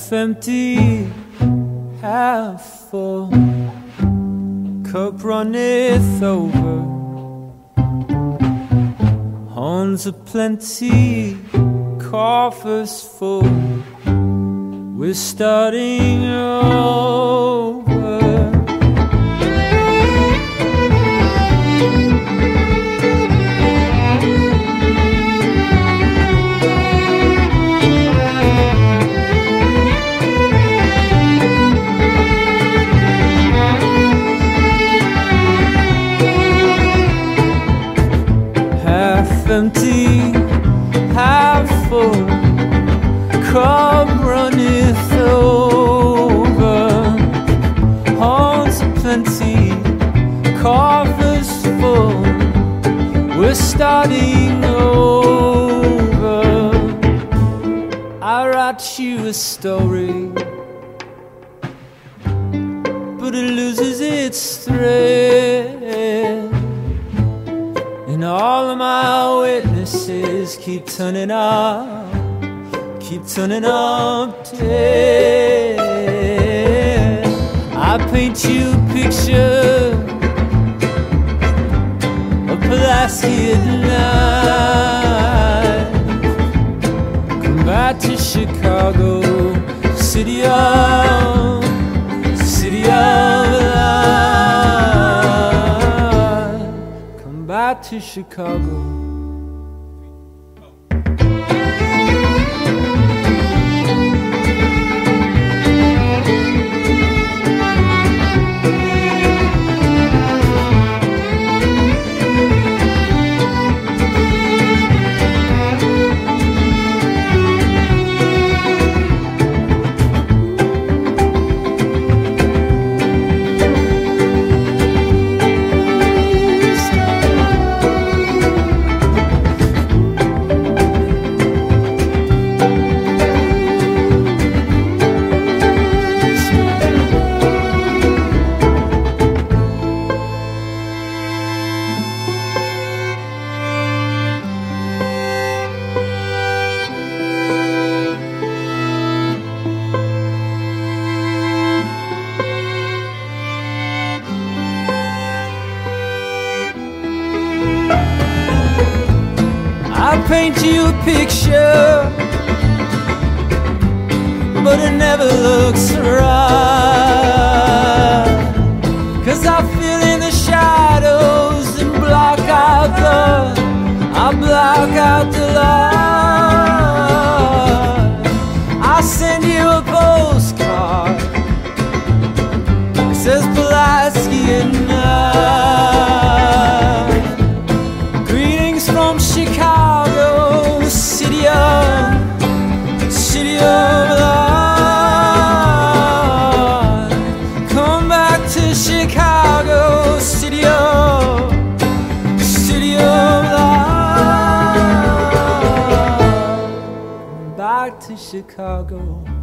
Half empty, half full, cup runneth over. Horns aplenty, coffers full, we're starting over. Half empty, half full, cup runneth over. Horns aplenty, coffers full, we're starting over. I write you a story, but it loses its thread, and all of my witnesses keep turning up dead. I paint you a picture of Pulaski at night. Come back to Chicago, city of light. Come back to Chicago. I paint you a picture, but it never looks right, 'cause I fill in the shadows and block out the light. I send you a postcard, it says Pulaski at night. Greetings from Chicago, city of light. Come back to Chicago, city of light. Come back to Chicago.